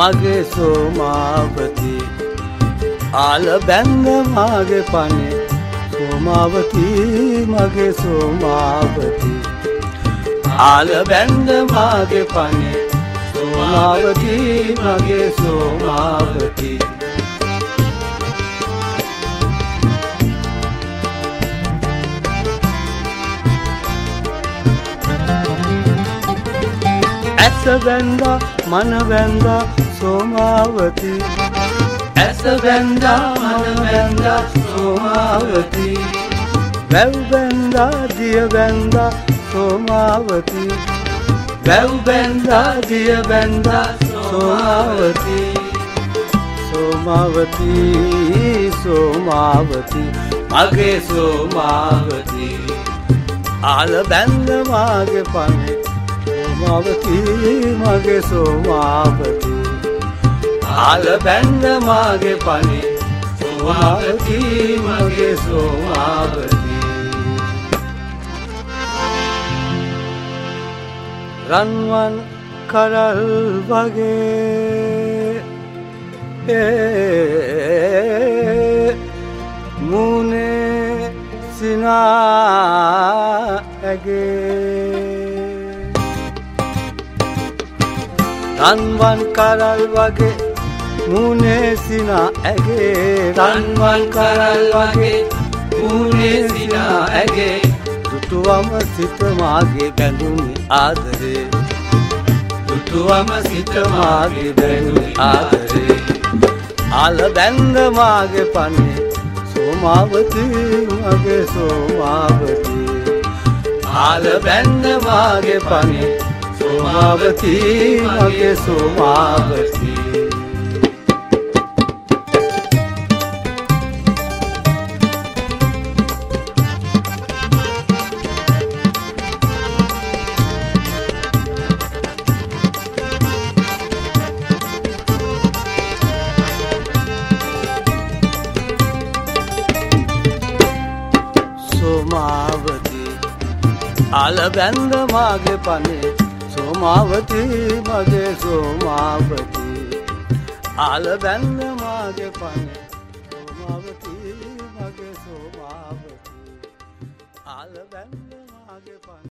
මගේ සෝමාවති ආල බැඳ මාගේ පනේ සෝමාවති මගේ සෝමාවති ආල බැඳ මාගේ පනේ සෝමාවති මගේ සෝමාවති ඇස බැඳා මන බැඳා සෝමාවති ඇස බැඳා මන බැඳා සෝමාවති වැව් බැඳා දිය බැඳා සෝමාවති වැව් බැඳා දිය බැඳා සෝමාවති සෝමාවති සෝමාවති මගේ සෝමාවති ආල බැඳ මාගේ පනේ සෝමාවති මගේ සෝමාවති ආල බැඳ මාගේ පනේ සෝමාවති මගේ සෝමාවති රන්වන් කරල් වගේ මුනේ සිනා ඇගේ රන්වන් කරල් වගේ මුනේ සිනා ඇගේ රන්වන් කරල් වගේ මුනේ සිනා ඇගේ දුටුවම සිත මාගේ බැඳුනි ආදරේ දුටුවම සිත මාගේ බැඳුනි ආදරේ ආල බැඳ මාගේ පනේ සෝමාවති මගේ සෝමාවති ආල බැඳ මාගේ පනේ සෝමාවති මගේ සෝමාවති සෝමාවති ආල බැඳ මාගේ පනේ සෝමාවති මගේ සෝමාවති ආල බැඳ මාගේ පනේ සෝමාවති මගේ සෝමාවති ආල බැඳ මාගේ පනේ